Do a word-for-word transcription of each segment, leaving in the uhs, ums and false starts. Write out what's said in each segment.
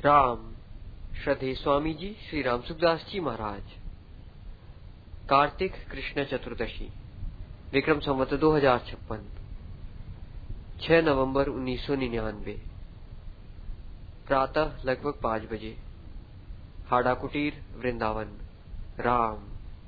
राम श्रद्धेय स्वामी जी श्री राम सुखदास जी महाराज। कार्तिक कृष्ण चतुर्दशी विक्रम संवत दो हजार छप्पन छह नवंबर उन्नीस सौ निन्यानवे प्रातः लगभग पांच बजे हाड़ा कुटीर वृंदावन। राम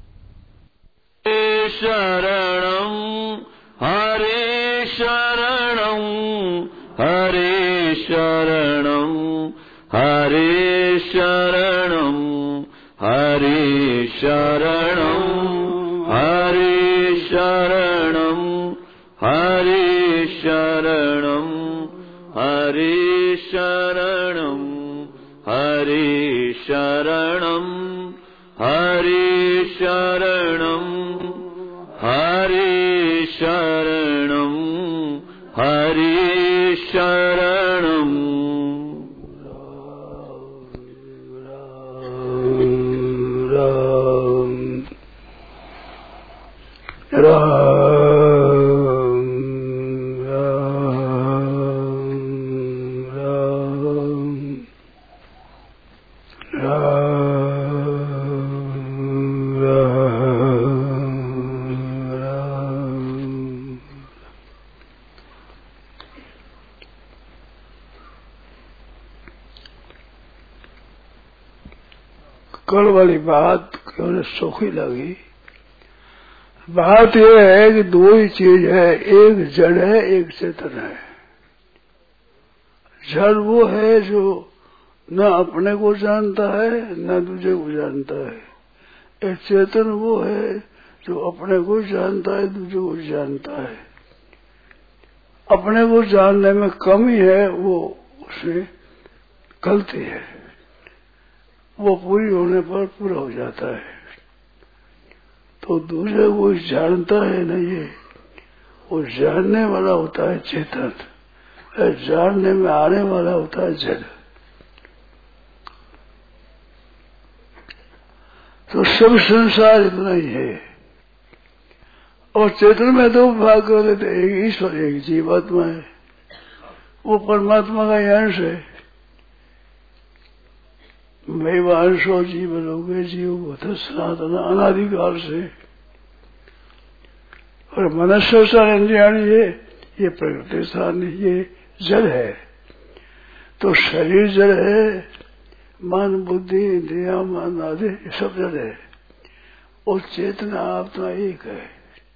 शरणं हरे शरणं हरे शरणं हरे शरणं हरे शरणं हरे शरणं हरे शरणं हरे शरणं हरे शरणं हरे शरणं हरे शरणं हरे शरणं। कल वाली बात क्यों सूखी लगी। बात यह है कि दो ही चीज है, एक जड़ है एक चेतन है। जड़ वो है जो न अपने को जानता है न दूसरे को जानता है। एक चेतन वो है जो अपने को जानता है दूसरे को जानता है। अपने को जानने में कमी है, वो उसमें गलती है, वो पूरी होने पर पूरा हो जाता है। तो दूसरे को जानता है ना, ये वो जानने वाला होता है चेतन, जानने में आने वाला होता है जड़। तो सब संसार इतना ही है। और चेतन में दो भाग कर लेते, एक ईश्वर एक जीवात्मा है। वो परमात्मा का अंश है। मैं अंशो जीव लोगे जीव होता सनातन अनादिकाल से। और मनुष्य सारंजानी है, ये प्रकृति सारणी, ये जड़ है। तो शरीर जड़ है, मन बुद्धि इंद्रिया मन आदि सब जड़ है। और चेतना आत्मा एक है,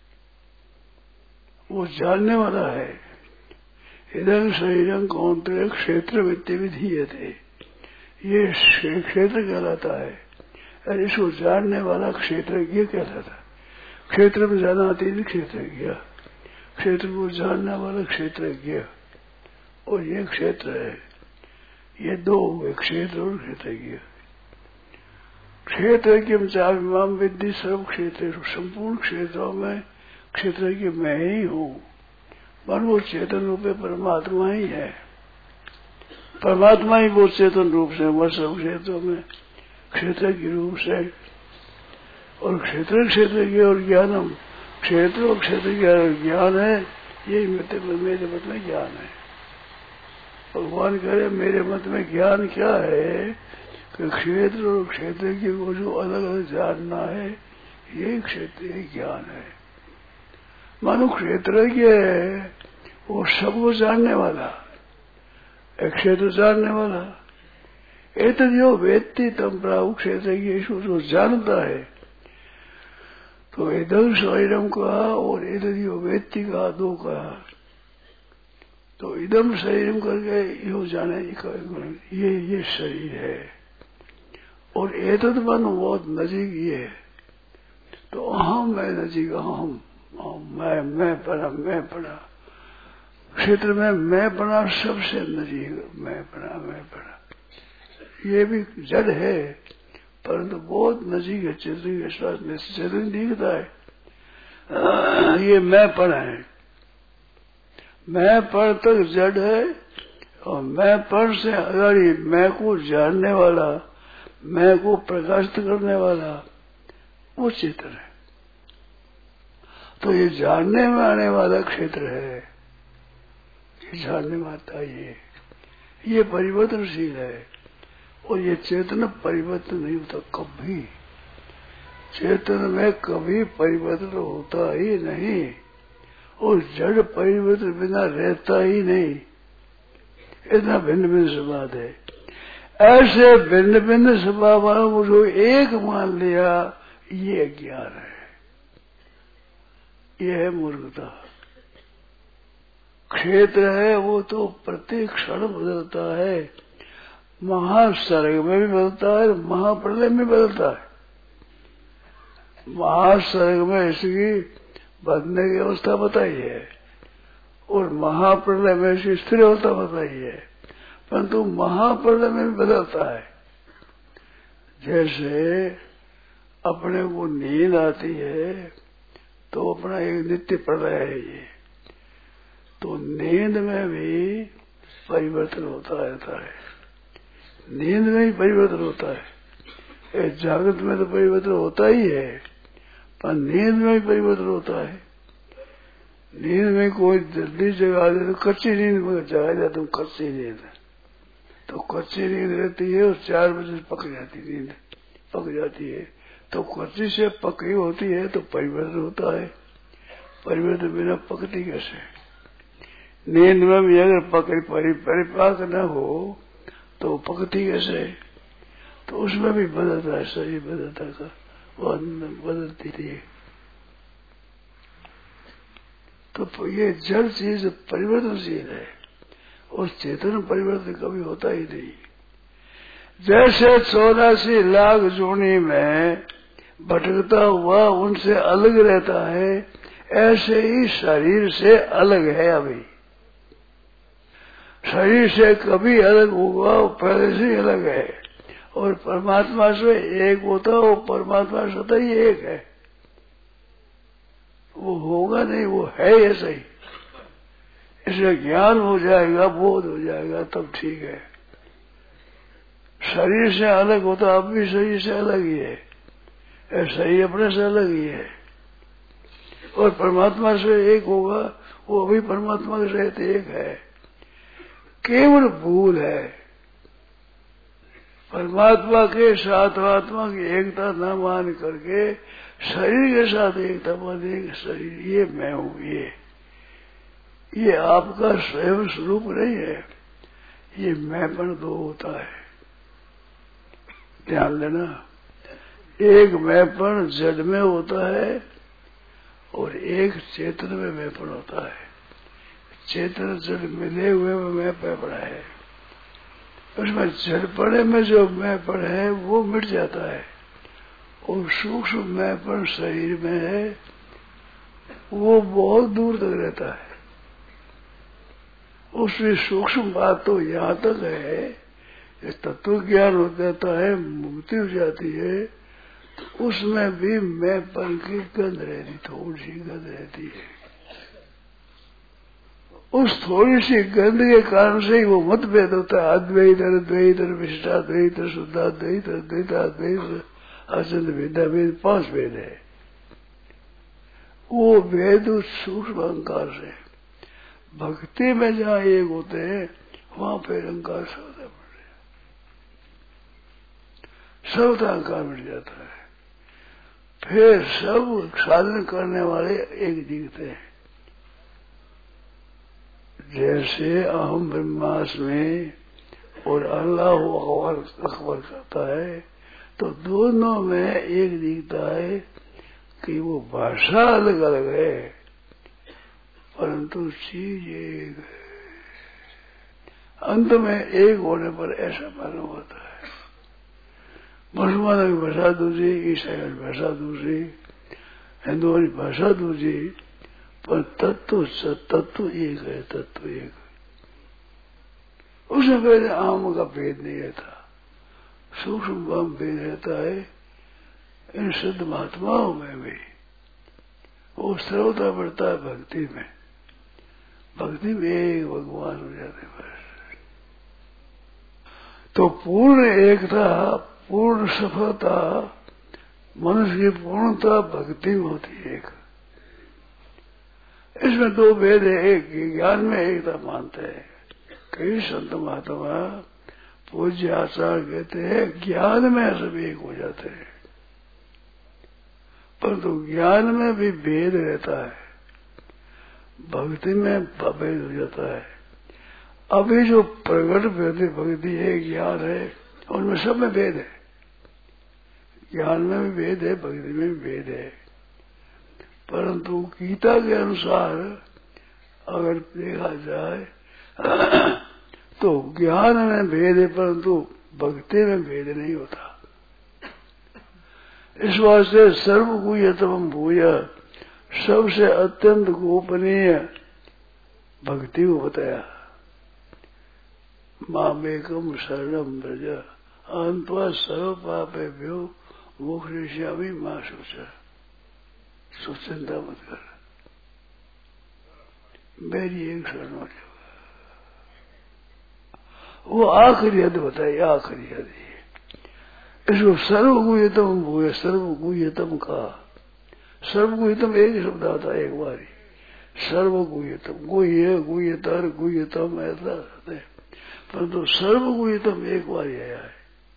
वो जानने वाला है। इदं शरीरं कौन्तेय क्षेत्र वित्त विधीयते, ये क्षेत्र कहलाता है। और इसको जानने वाला क्षेत्रज्ञ कहलाता है। क्षेत्र में जानाति क्षेत्रज्ञ, क्षेत्र को जानने वाला क्षेत्रज्ञ। और ये क्षेत्र है, ये दो हुए, क्षेत्र और क्षेत्रज्ञ। क्षेत्रज्ञ चाभिमाम विद्धि सर्व क्षेत्र, संपूर्ण क्षेत्रों में क्षेत्रज्ञ मैं ही हूँ। पर वो चेतन रूप परमात्मा ही है। परमात्मा ही वो चेतन रूप से हमारे सब क्षेत्रों में क्षेत्र के रूप से। और क्षेत्र क्षेत्र की और ज्ञानम, क्षेत्र और क्षेत्र की ज्ञान है, यही मेरे मत में ज्ञान है। भगवान कह रहे मेरे मत में ज्ञान क्या है कि क्षेत्र और क्षेत्र की वो जो अलग अलग जानना है, यही क्षेत्रीय ज्ञान है। मानो क्षेत्रज्ञ है वो सबको जानने वाला, एक क्षेत्र जानने वाला। एक जो वेत्ती तम प्राहु क्षेत्र यीशु जो जानता है। तो इदं शरीरम कहा और इदं वेत्ती कहा, दो कहा। तो इदम शरीरम करके यो जाने ये ये शरीर है। और एतद मन बहुत नजीक ये। तो अहम मैं नजीक, अहम मैं मैं पढ़ा मैं पढ़ा क्षेत्र में मैं पढ़ा सबसे नजीक मैं पढ़ा मैं पढ़ा। ये भी जड़ है परंतु बहुत नजीक है। चेतन के साथ में चेतन दिखता है। ये मैं पढ़ा है, मैं पढ़ तक जड़ है। और मैं पढ़ से अगर ये मैं को जानने वाला, मैं को प्रकाशित करने वाला, वो चेतन है। तो ये जानने में आने वाला क्षेत्र है, ये जानने में आता ये ये परिवर्तनशील है। और ये चेतन परिवर्तन नहीं होता कभी। चेतन में कभी परिवर्तन होता ही नहीं, और जड़ परिवर्तन बिना रहता ही नहीं। इतना भिन्न भिन्न स्वभाव है। ऐसे भिन्न भिन्न स्वभाव वालों को जो एक मान लिया, ये अज्ञान है, ये है मूर्खता। क्षेत्र है वो तो प्रत्येक क्षण बदलता है, महासर्ग में भी बदलता है, महाप्रलय में बदलता है। महासर्ग में इसकी बदलने की अवस्था बताई है, और महाप्रलय में इसकी स्थिर अवस्था बताई है, परंतु महाप्रलय में भी बदलता है। जैसे अपने को नींद आती है तो अपना एक नित्य प्रलय है ये, तो नींद में भी परिवर्तन होता रहता है, नींद में ही परिवर्तन होता है। जागृत में तो परिवर्तन होता ही है, पर नींद में भी परिवर्तन होता है। नींद में कोई जल्दी जगा दे तो कच्ची नींद में जगा जाए, तुम कच्ची नींद, तो कच्ची नींद रहती है और चार बजे पक जाती नींद पक जाती है, तो कच्ची से पकी होती है तो परिवर्तन होता है। परिवर्तन बिना पकती कैसे? नींद में भी अगर पकड़ी परिपाक न हो तो पकती कैसे? तो उसमें भी बदलता है, शरीर बदलता का वो बदलती थी। तो ये जड़ चीज परिवर्तनशील है, और चेतन परिवर्तन कभी होता ही नहीं। जैसे चौरासी लाख जोनी में भटकता हुआ उनसे अलग रहता है, ऐसे ही शरीर से अलग है। अभी शरीर से कभी अलग होगा, वो पहले से ही अलग है, और परमात्मा से एक होता, वो परमात्मा स्वतः ही एक है, वो होगा नहीं, वो है ऐसा ही। इसलिए ज्ञान हो जाएगा, बोध हो जाएगा, तब ठीक है। शरीर से अलग होता, अब भी शरीर से अलग ही है, ऐसा ही अपने से अलग ही है, और परमात्मा से एक होगा, वो अभी परमात्मा के साथ एक है। केवल भूल है परमात्मा के साथ आत्मा की एकता न मान करके शरीर के साथ एकता माने, शरीर ये मैं हूं, ये ये आपका स्वयं स्वरूप नहीं है, ये मैंपन दो होता है। ध्यान देना, एक मैंपन जड़ में होता है और एक चेतन में मैंपन होता है। चेतन जड़ मिले हुए में मैंपन है, उसमें जड़पड़े में जो मैंपन है वो मिट जाता है, और सूक्ष्म मैंपन शरीर में है वो बहुत दूर तक रहता है। उसमें सूक्ष्म बात तो यहाँ तक है, ये तत्व ज्ञान हो जाता है, मुक्ति हो जाती है, तो उसमें भी मैंपन की गंध रहती, थोड़ी सी गंध रहती है। उस थोड़ी सी गंध के कारण से ही वो मतभेद होता है, अद्वैत अद्वैत विशिष्टाद्वैत शुद्धाद्वैत अद्वैताद्वैत अचंद भेदा भेद, पांच भेद है। वो भेद उस सूक्ष्म अहंकार से, भक्ति में जहाँ एक होते हैं वहां फिर अहंकार सबदा मिट जाता, सबदा अहंकार मिट जाता है। फिर सब साधन करने वाले एक दिखते हैं। जैसे अहम ब्रह्मास्मि और अल्लाह अकबर अकबर करता है, तो दोनों में एक दिखता है कि वो भाषा अलग अलग है, परंतु चीज एक है। अंत में एक होने पर ऐसा मालूम होता है। मुसलमानों की भाषा दूसरी, ईसाइयों की भाषा दूसरी, हिंदुओं की भाषा दूसरी, पर तत्व तत्व एक है, तत्व एक है। उसमें पहले आम का भेद नहीं रहता, सूक्ष्म भेद रहता है। इन शुद्ध महात्माओं में भी वो श्रोता बढ़ता है भक्ति में, भक्ति में एक भगवान हो जाते बस। तो पूर्ण एकता, पूर्ण सफलता, मनुष्य की पूर्णता भक्ति में होती है। एक इसमें दो भेद है, एक ज्ञान में एकता मानते हैं। कई संत महात्मा पूज्य आचार्य कहते हैं ज्ञान में सब एक हो जाते हैं, परंतु ज्ञान में भी भेद रहता है, भक्ति में भेद हो जाता है। अभी जो प्रकट भक्ति है, ज्ञान है, उनमें सब में भेद है। ज्ञान में भी भेद है, भक्ति में भी भेद है, परंतु गीता के अनुसार अगर देखा जाए तो ज्ञान में भेद है, परंतु भक्ति में भेद नहीं होता। इस वास्ते सर्वगुह्यतम भूय, सबसे अत्यंत गोपनीय भक्ति को बताया। मामेकम शरणम व्रज अहंत्वा सर्व पापेभ्यो मोक्षयिष्यामि मा शुच। चिंता मत कर, मेरी एक शरण हो जाओ। वो आखिरी हद बताई, आखिरी हद। इसको सर्वगुह्यतम भूय, सर्वगुह्यतम का सर्वगुह्यतम एक ही शब्द आता है एक बार ही। सर्वगुह्यतम, गुह्य गुह्यतर गुह्यतम ऐसा है, परंतु सर्वगुह्यतम एक बार ही आया है।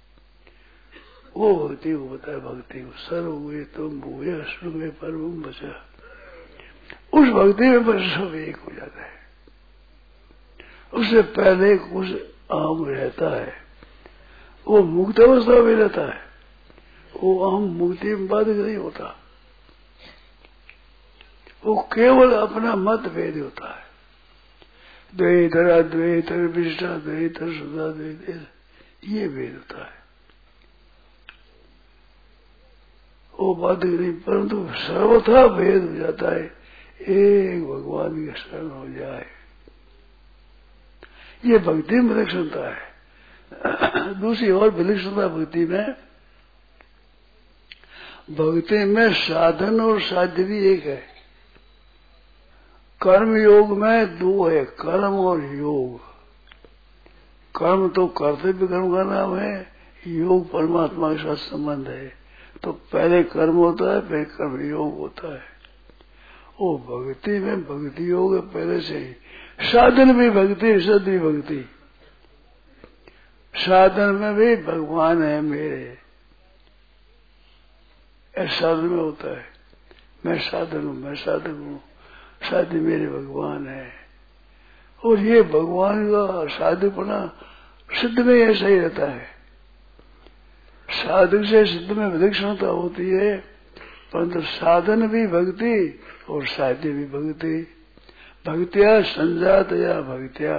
वो भक्ति को बताया, भक्ति को सर्वगुह्यतम भूय श्रुमे परम बचा। उस भक्ति में पर सब एक हो जाता है। उससे पहले कुछ अहम रहता है, वो मुक्त अवस्था में रहता है, वो अहम मुक्ति में बाधित नहीं होता। वो केवल अपना मत भेद होता है। द्वैतर अद्वैतर विशिष्टा द्वैतर सुधा द्वैत, ये भेद होता है। वो बाधित नहीं, परंतु सर्वथा भेद हो जाता है। एक भगवान की शरण हो जाए, ये भक्ति में विलक्षणता है। दूसरी और विलक्षणता भक्ति में, भक्ति में साधन और साध्य भी एक है। कर्म योग में दो है, कर्म और योग। कर्म तो कर्तव्य कर्म का नाम है, योग परमात्मा के साथ संबंध है। तो पहले कर्म होता है, फिर कर्म योग होता है। वो भक्ति में भक्ति योग है पहले से ही। साधन भी भक्ति, सद भी भक्ति। साधन में भी भगवान है मेरे, ऐसा साधन में होता है। मैं साधन हूँ, मैं साधक हूँ, साधु मेरे भगवान है। और ये भगवान का साधुपना सिद्ध में ऐसा ही रहता है। साधक से सिद्ध में विलक्षणता होती है, परंतु साधन भी भक्ति और साध्य भी भक्ति। भक्तिया संजात या भक्तिया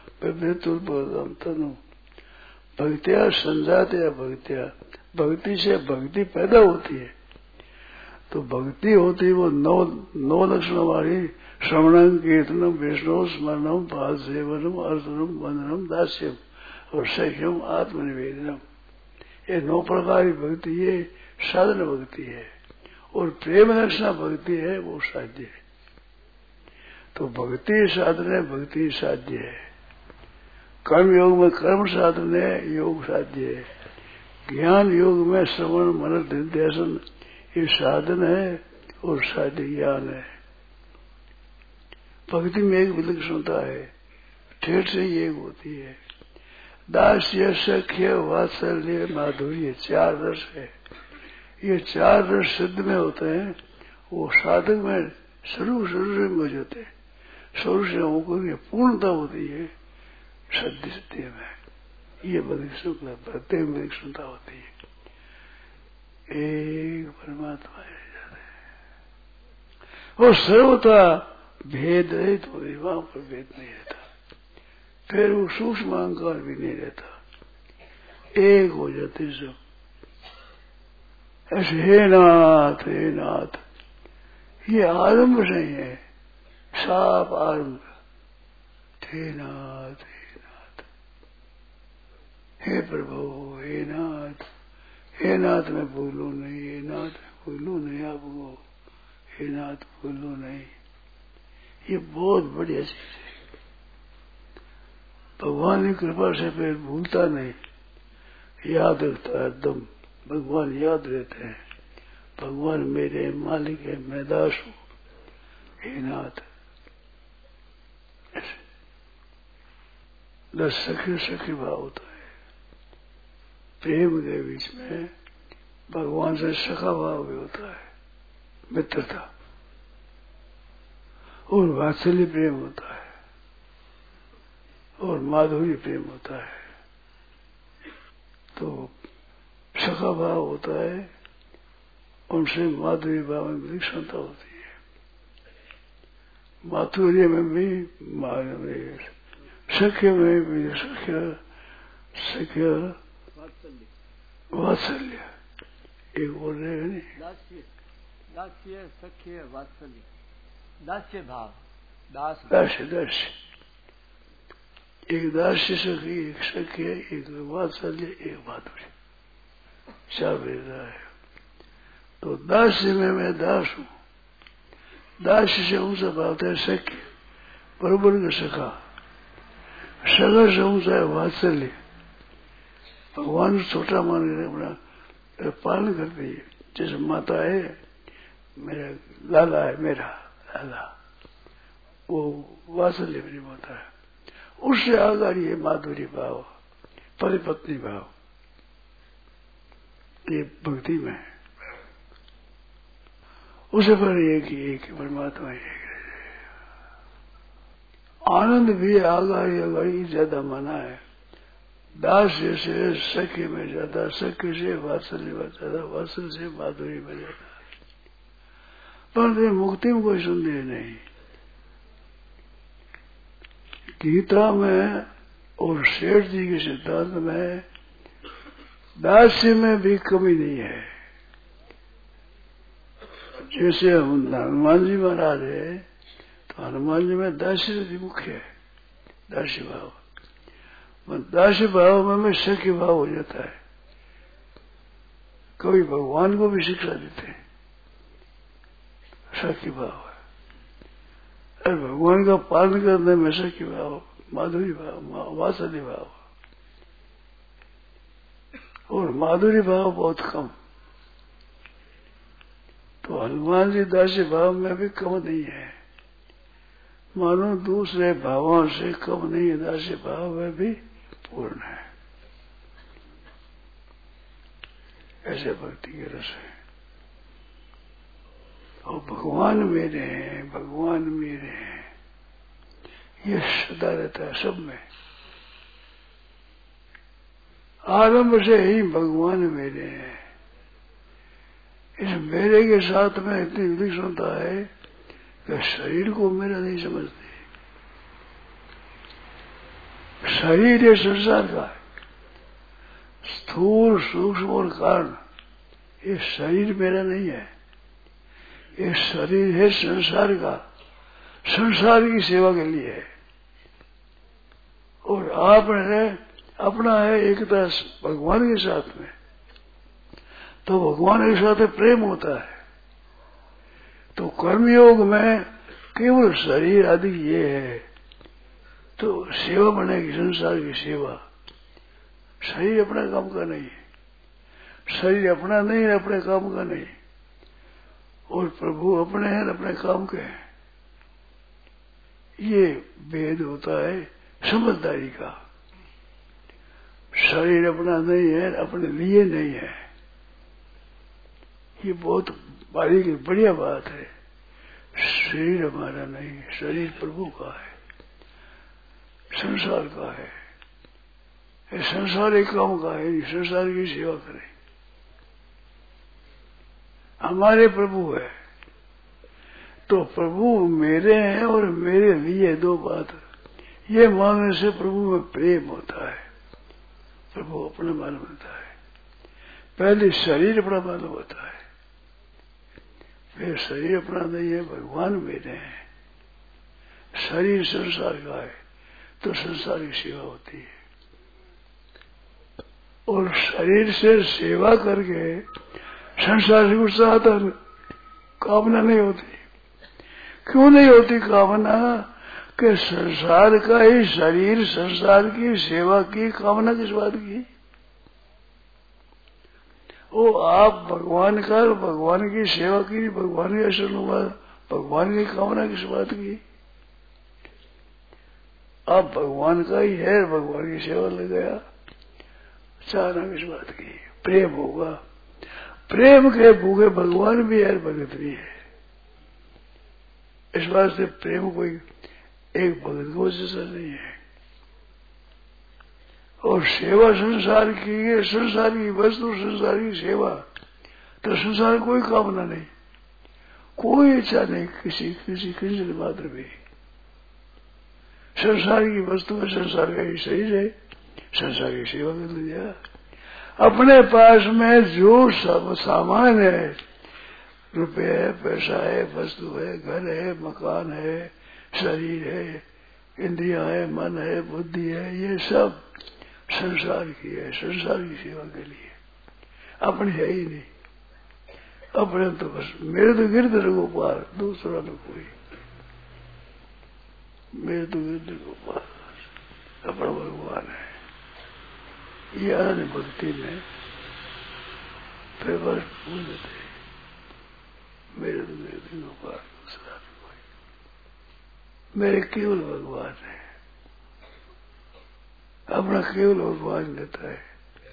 तनु, भक्तिया संजात या भक्तिया, भक्ति से भक्ति पैदा होती है। तो भक्ति होती है वो नौ नौ लक्षण वाली, श्रवणम कीर्तनम विष्णु स्मरणम पाद सेवनम अर्चनम वंदनम दास्यम और सख्यम आत्मनिवेदनम। ये नौ प्रकार की भक्ति, ये साधन भक्ति है। और प्रेम लक्षण भक्ति है, वो साध्य है। तो भक्ति साधन है, भक्ति साध्य है। कर्म योग में कर्म साधन है, योग साध्य है। ज्ञान योग में श्रवण मनन निध्यासन ये साधन है और साध्य ज्ञान है। भक्ति में एक विलक्षणता है, ठेठ से एक होती है। दास्य सख्य वात्सल्य माधुर्य चार रस है। ये चार रस सिद्ध में होते हैं, वो साधक में शुरू शुरू से मौजूद है। शुरू से होकर पूर्णता होती है सत्य सत्य में। ये विलक्षणता, प्रत्येक विलक्षणता होती है। एक परमात्मा है, वो सर्वथा भेद रहित हो, वहां पर भेद नहीं रहता। फिर वो सूक्ष्म अहंकार भी नहीं रहता, एक हो जाते सब। ऐसे हे नाथ हे नाथ, ये आरंभ से ही है, साफ आरंभ। हे नाथ हे नाथ, हे प्रभु हे नाथ, हे नाथ मैं भूलू नहीं, हे नाथ मैं भूलू नहीं आपको, हे नाथ भूलू नहीं। ये बहुत बढ़िया चीज है। भगवान की कृपा से फिर भूलता नहीं, याद रखता है एकदम। भगवान याद रहते हैं, भगवान मेरे मालिक है, मैं दास हूँ, हे नाथ। दस सखी सखी भाव होता है। प्रेम के बीच में भगवान से सखा भाव भी होता है, मित्रता, और वात्सल्य प्रेम होता है, और माधुर्य प्रेम होता है। तो सखा भाव होता है, उनसे माधुर्य भाव में बड़ी क्षमता होती है। माधुर्य में भी माधुर्य, सख्य में भी सख्य, सख्य वात्सल्य, एक बोल रहे हैं नहीं, दास्य, दास्य, सख्य, वात्सल्य, दास्य भाव, दास दास्य, दास्य, एक दास्य सखी, एक सख्य, एक वात्सल्य, एक माधुर्य, चार भेदा है। तो दास्य में मैं दास हूं, दास्य से ऊंचा भाव है सख्य, बरोबर का सखा, सगा से ऊंचा है वात्सल्य, भगवान छोटा मान कर अपना पालन करती है। जैसे माता है, मेरा लाला है, मेरा लाला, वो वात्सल्य मेरी माता है। उससे आगाड़ी है माधुरी भाव, पति पत्नी भाव, ये भक्ति में है। उसे पर एक ही एक परमात्मा एक है। आनंद भी आगाड़ी आगाड़ी ज्यादा माना है, दास्य से सख्य में ज्यादा, सख्य से वात्सल्य में ज्यादा, वात्सल्य से माधुरी में ज्यादा। पर मुक्ति में कोई संदेह नहीं। गीता में और शेठ जी के सिद्धांत में दास्य में भी कमी नहीं है। जैसे हनुमान जी महाराज है, तो हनुमान जी में दास्य मुख्य है, दास्य भाव। दास्य भाव में, में सख्य भाव हो जाता है। कभी भगवान को भी शिक्षा देते हैं, सख्य भाव है। और भगवान का पालन करने में सख्य भाव, माधुरी भाव, वात्सल्य भाव, और माधुरी भाव बहुत कम। तो हनुमान जी दास्य भाव में भी कम नहीं है, मानो दूसरे भावों से कम नहीं है, दास्य भाव में भी पूर्ण है। ऐसे भक्ति के रस है। और भगवान मेरे हैं, भगवान मेरे हैं, ये सदा रहता है सब में। आरंभ से ही भगवान मेरे हैं। इस मेरे के साथ में इतनी विलक्षणता है कि शरीर को मेरा नहीं समझते। शरीर ये संसार का है, स्थूल सूक्ष्म और कारण। ये शरीर मेरा नहीं है, ये शरीर है संसार का, संसार की सेवा के लिए है। और आपने अपना है एकता भगवान के साथ में, तो भगवान के साथ प्रेम होता है। तो कर्मयोग में केवल शरीर आदि ये है, तो सेवा बनेगी, संसार की सेवा। शरीर अपने काम का नहीं है, शरीर अपना नहीं है, अपने काम का नहीं। और प्रभु अपने हैं, अपने काम के हैं। ये भेद होता है समझदारी का। शरीर अपना नहीं है, अपने लिए नहीं है। ये बहुत बारीक बढ़िया बात है। शरीर हमारा नहीं, शरीर प्रभु का है, संसार का है। ये संसार एक काम का है, संसार की सेवा करें। हमारे प्रभु है, तो प्रभु मेरे हैं और मेरे लिए, दो बात। ये मानने से प्रभु में प्रेम होता है, प्रभु अपना मालूम होता है। पहले शरीर अपना मालूम होता है, फिर शरीर अपना नहीं है, भगवान मेरे हैं। शरीर संसार का है, तो संसार की सेवा होती है। और शरीर से सेवा करके संसार से कुछ चाहता कामना नहीं होती। क्यों नहीं होती कामना? कि संसार का ही शरीर, संसार की सेवा की कामना किस बात की? ओ आप भगवान का, भगवान की सेवा की, भगवान के आशीर्वाद, भगवान की कामना किस बात की? आप भगवान का ही है, भगवान की सेवा ले गया। अचानक इस बात की प्रेम होगा। प्रेम के भूखे भगवान भी है, भगत भी है। इस बात से प्रेम कोई एक भगत को जैसा नहीं है। और सेवा संसार की है, संसार की वस्तु, संसार की सेवा, तो संसार कोई कामना नहीं, कोई इच्छा नहीं, किसी किसी किसी मात्र भी। संसार की वस्तु है, संसार का ही शरीर है, संसार की सेवा कर लिया। अपने पास में जो सब सामान है, रुपये है, पैसा है, वस्तु है, घर है, मकान है, शरीर है, इंद्रिया है, मन है, बुद्धि है, ये सब संसार की है, संसार की सेवा के लिए, अपनी है ही नहीं। अपने तो बस मेरे तो गिरधर गोपाल, दूसरा तो कोई, मेरे तो गिरधर गोपाल अपना भगवान है। ये अनन्य भक्ति में फिर बस भूल देते, मेरे तो गिरधर गोपाल, दूसरा तो कोई, मेरे केवल भगवान है। अपना केवल भगवान देता है।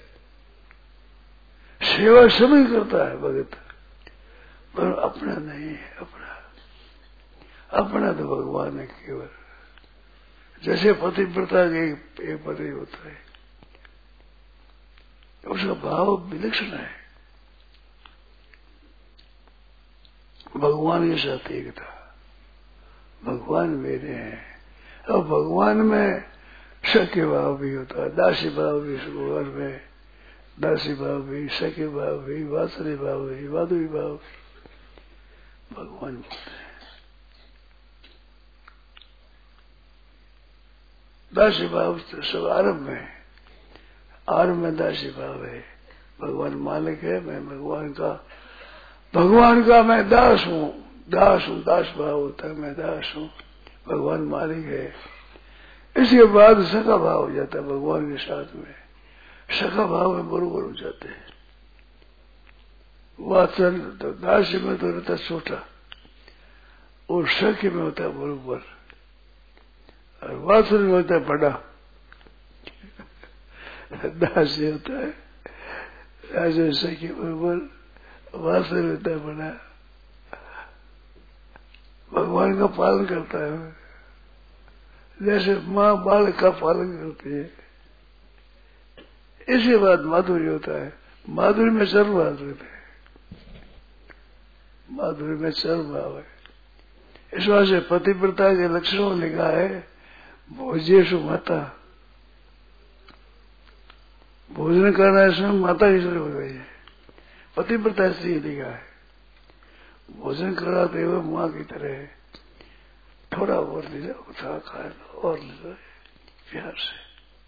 सेवा सभी करता है भगत, पर अपना नहीं है। अपना अपना तो भगवान है केवल। जैसे पतिव्रता के एक पति होता है, उसका भाव विलक्षण है, भगवान के साथ एकता। भगवान मेरे हैं, और भगवान में सख्य भाव भी होता है, दासी भाव भी भगवान में, दासी भाव भी, सख्य भाव भी, वात्सल्य भाव भी, माधुरी भाव भी भगवान बोलते हैं। दासी भाव तो सब आरंभ में, आरंभ में दासी भाव है। भगवान मालिक है, मैं भगवान का, भगवान का मैं दास हूँ, दास हूँ, दास भाव होता है, मैं दास हूँ, भगवान मालिक है। इसके बाद सखा भाव हो जाता है भगवान के साथ में, सखा भाव में बरोबर हो जाते हैं। वात्सल तो दास्य में तो रहता छोटा, और सख्य में होता है बरोबर, और वात्सल में होता है बड़ा। दास्य होता है दास्य सख्य बरोबर, वात्सल होता है बड़ा। भगवान का पालन करता है, जैसे माँ बालक का पालन करती है। इसी बात माधुर्य होता है, माधुर्य में सर्व भाव रहते हैं, माधुर्य में सर्व भाव है। इस बात से पतिव्रता के लक्षणों में लिखा है भोज्येषु माता, भोजन करना इसमें माता की जरूरत हो गई है। पतिव्रता से लिखा है, भोजन कराते हुए माँ की तरह है, थोड़ा और ले जाओ, थोड़ा खा लो और ले लो प्यार से।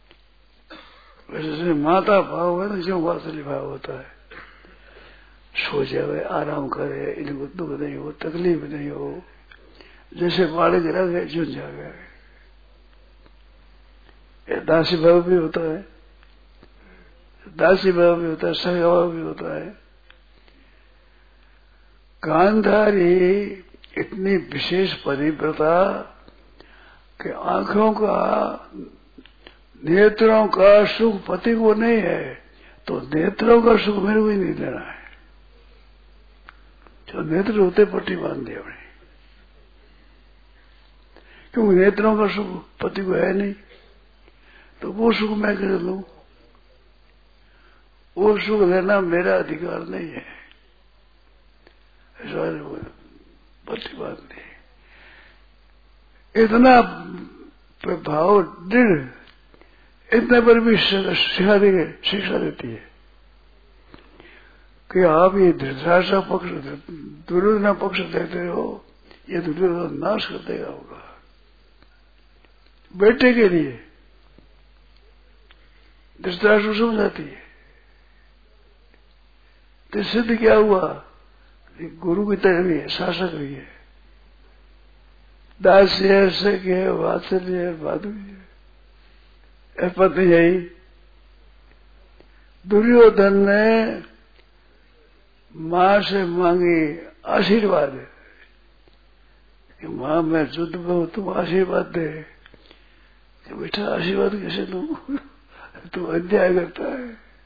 वैसे माता भाव है ना, जो वात्सल्य भाव होता है, सो जावे, आराम करे, इनको दुख नहीं हो, तकलीफ नहीं हो, जैसे बालक रहे जुन जावे। दासी भाव भी होता है, दासी भाव भी होता है, सखा भाव भी होता है। गांधारी इतनी विशेष पतिव्रता कि आंखों का, नेत्रों का सुख पति को नहीं है, तो नेत्रों का सुख मेरे को ही नहीं देना है। जो नेत्र होते पट्टी बांध दी अपने, क्योंकि नेत्रों का सुख पति को है नहीं, तो वो सुख मैं कर लूं, वो सुख लेना मेरा अधिकार नहीं है। ऐसा पट्टी बांध दी, इतना भाव दृढ़, इतने पर भी शिक्षा देंगे, शिक्षा देती है कि आप ये धृतराष्ट्र पक्ष, दुर्योधन पक्ष देते हो, ये दुर्योधन नाश कर देगा होगा बेटे के लिए। धृतराष्ट्र समझाती है, तो सिद्ध क्या हुआ, गुरु की तरह भी है, शासक भी है, दास्य है, सख्य है, वात्सल्य है, माधुर्य है, पत्नी यही। दुर्योधन ने मां से मांगी आशीर्वाद कि मां मैं युद्ध में हूं, तुम आशीर्वाद दे। कि बेटा आशीर्वाद कैसे दूं, तू अन्याय करता है,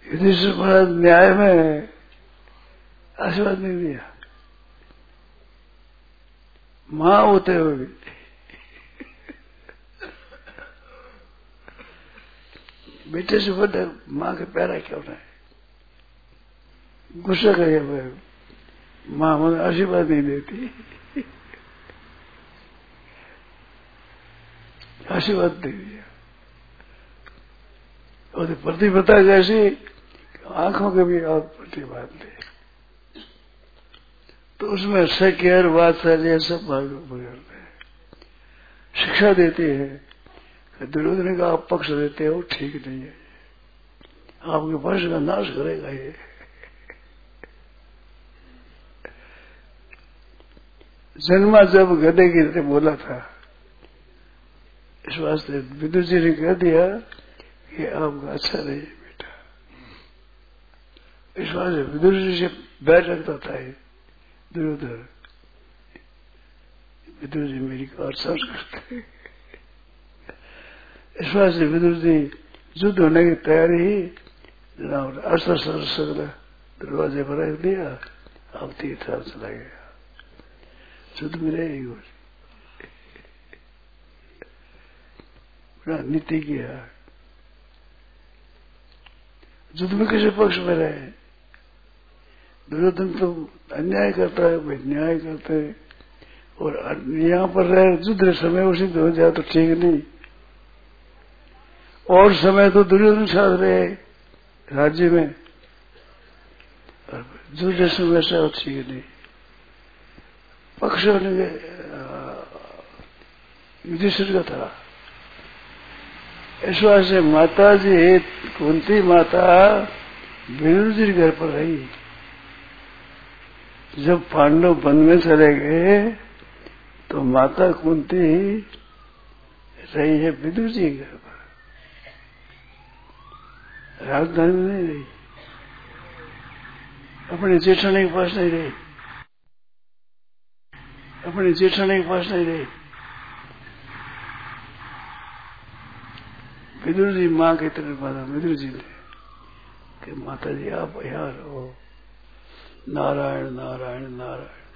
युधिष्ठिर महाराज न्याय में आशीर्वाद नहीं दिया, मां होते हुए भी। बेटे से बड़ा मां के प्यारा क्यों नहीं, गुस्सा करे मां मुझे आशीर्वाद नहीं देती, आशीर्वाद दे दिया। और प्रतिभा जैसी आंखों के भी और प्रतिभा दे, तो उसमें सख्य और वात्सल्य सब भाग बगड़ते हैं। शिक्षा देती है कि दुर्योधन का आप पक्ष देते हो ठीक नहीं है, आपके वंश का नाश करेगा ये। जन्मा जब गधे की तरह बोला था, इस वास्ते विदुर जी ने कह दिया कि आपका अच्छा नहीं है बेटा। इस वास्ते विदुर जी से बैर रखता था ये दुर्योधन। विदुर जी मेरी कार सर्च करते, इस वास्ते विदुर जी युद्ध होने की तैयारी ही अस्त्र शस्त्र दरवाजे पर रख दिया, अब तीर्थ चला गया, युद्ध में रहेगी। बड़ा नीति किया, युद्ध में किसी पक्ष में रहे। दुर्योधन तो अन्याय करता है, भाई न्याय करते है, और यहाँ पर रहे युद्ध समय उसी हो जाए तो ठीक नहीं, और समय तो दुर्योधन साथ रहे राज्य में, युद्ध समय से ठीक नहीं। पक्ष युधिष्ठिर का था। इस वास्ते माता जी कुंती माता विदुर जी घर पर रही। जब पांडव वन में चले गए तो माता कुंती रही है विदुर जी घर पर, राजधानी में नहीं रही, अपने जेठानी के पास नहीं रही, अपने जेठानी के पास नहीं रही। विदुर जी माँ की तरफ माता विदुर जी ने कि माता जी आप यहाँ रहो, नारायण नारायण नारायण।